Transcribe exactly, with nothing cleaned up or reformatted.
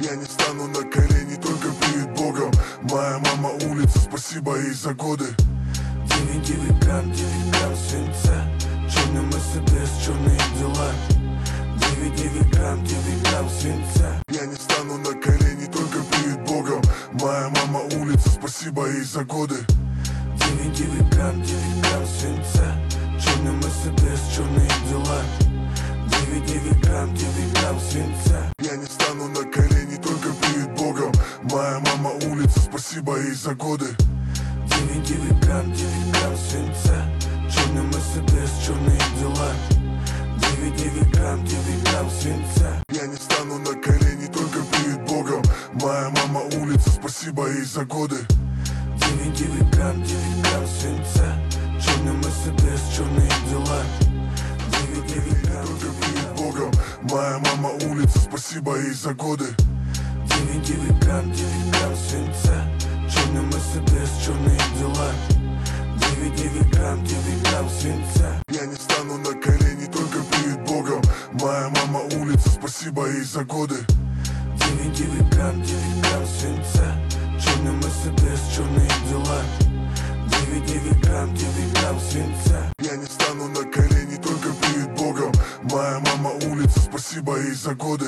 Я не стану на колени только перед Богом. Моя мама улица, спасибо ей за годы. Девять, девять грамм, девять грамм свинца. Черный Мерседес, черные дела. Девять, девять грамм, девять грамм свинца. Я не стану на колени только перед Богом. Моя мама улица, спасибо ей за годы. Девять, девять грамм, девять грамм свинца. Черный Мерседес, черные дела. Девять, девять грамм, девять грамм свинца. Я не стану на колени только перед Богом. Моя мама улица, спасибо ей за годы. Девять, девять грамм, девять грамм свинца. Черный Мерседес, черные дела. Девять, девять грамм, девять грамм свинца. Я не стану на колени только перед Богом. Моя мама улица, спасибо ей за годы. Девять, девять грамм, девять грамм свинца. Черный Мерседес, черные дела. Девять, девять грамм, Только перед Богом. Моя мама улица, спасибо ей за годы. девять, девять грамм, девять грамм свинца. Черный Мерседес, черные дела. Девять, девять грамм, девять грамм свинца. Я не стану на колени только перед Богом. Моя мама улица, спасибо ей за годы. Девять, девять грамм, девять грамм свинца. Черный Мерседес, черные дела. Девять, девять грамм, девять грамм свинца. Я не стану на колени только перед Богом. Моя мама улица, спасибо ей за годы.